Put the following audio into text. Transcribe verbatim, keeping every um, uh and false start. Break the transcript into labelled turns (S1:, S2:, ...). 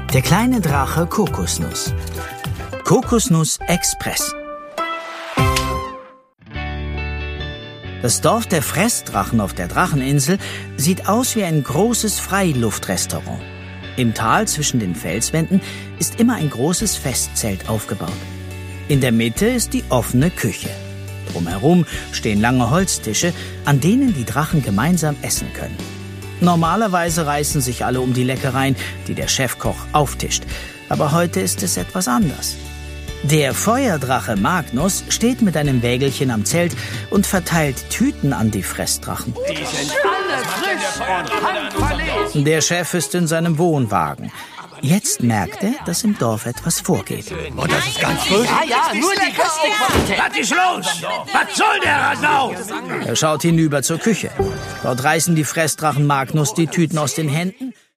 S1: Der kleine Drache Kokosnuss. Kokosnuss Express. Das Dorf der Fressdrachen auf der Dracheninsel sieht aus wie ein großes Freiluftrestaurant. Im Tal zwischen den Felswänden ist immer ein großes Festzelt aufgebaut. In der Mitte ist die offene Küche. Drumherum stehen lange Holztische, an denen die Drachen gemeinsam essen können. Normalerweise reißen sich alle um die Leckereien, die der Chefkoch auftischt. Aber heute ist es etwas anders. Der Feuerdrache Magnus steht mit einem Wägelchen am Zelt und verteilt Tüten an die Fressdrachen.
S2: Die sind alle frisch und handverlesen.
S1: Der Chef ist in seinem Wohnwagen. Jetzt merkt er, dass im Dorf etwas vorgeht.
S2: Und das ist ganz frisch? Ja, ja, nur die Köstlichkeit. Was ist los? Was soll der Rasau?
S1: Er schaut hinüber zur Küche. Dort reißen die Fressdrachen Magnus die Tüten aus den Händen